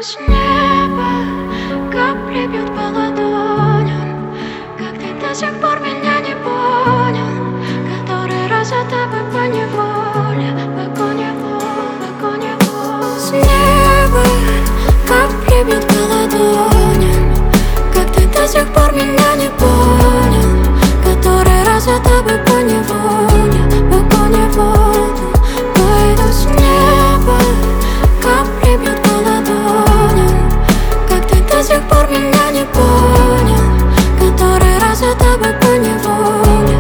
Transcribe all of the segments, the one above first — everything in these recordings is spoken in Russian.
с неба, капли бьют по ладоням. Как ты до сих пор меня не понял? Который раз за тобой поневоле, с неба капли бьют по ладоням. Как ты до сих пор меня не понял? Который раз за тобой поневоле, пойду с неба, капли бьют по ладоням. Как ты до сих пор меня не понял? Который раз за тобой поневоле,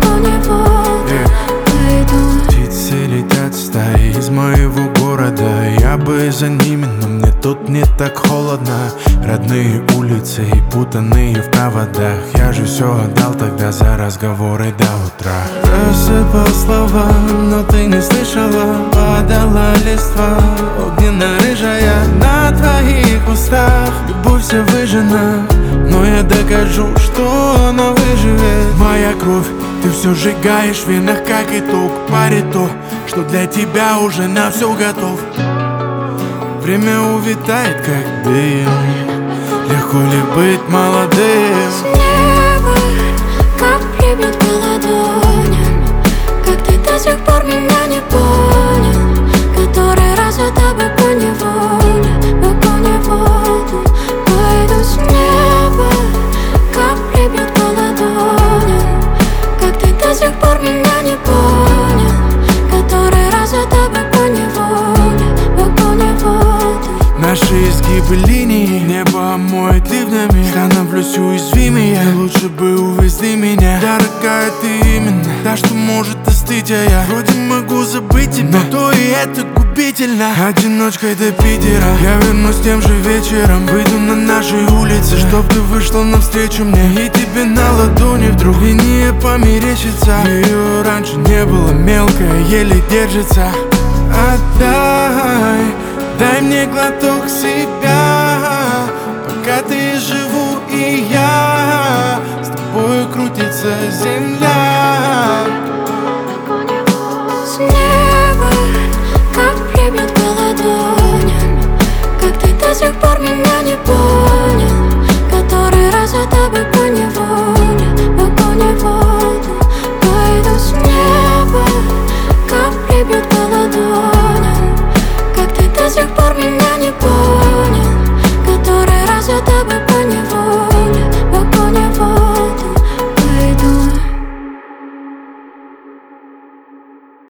пойду. Птицы летят стаи из моего города. Я бы за ними, но мне тут не так холодно. Родные улицы и путанные в проводах. Я же все отдал тогда за разговоры до утра. Рассыпал слова, но ты не слышала. Падала листва, огненно-рыжая на твоих устах. Любовь вся выжжена, но я докажу, что она выживет. Моя кровь, ты все сжигаешь в венах, как итог. Парит то, что для тебя уже на все готов. Время увитает, как дым. Легко ли быть молодым? С неба капли бьют по ладоням. Как ты до сих пор меня не понял? Который раз за тобой поневоле, пойду с неба, капли бьют по ладоням. Как ты до сих пор меня не понял? Который раз за тобой поневоле. Наши изгибы линий небо омоет ливнями. Становлюсь уязвимее, лучше бы увезли меня. Дорогая, ты именно та, что может остыть. А я вроде могу забыть тебя, но то и это губительно. Одиночкой до Питера я вернусь тем же вечером. Выйду на нашей улице, чтоб ты вышла навстречу мне. И тебе на ладони вдруг линия померещится. Ее раньше не было, мелкая, еле держится. Отдай, дай мне глоток себя, пока ты живу и я. С тобою крутится земля. С неба капли бьют по ладоням. Как ты до сих пор меня не понял?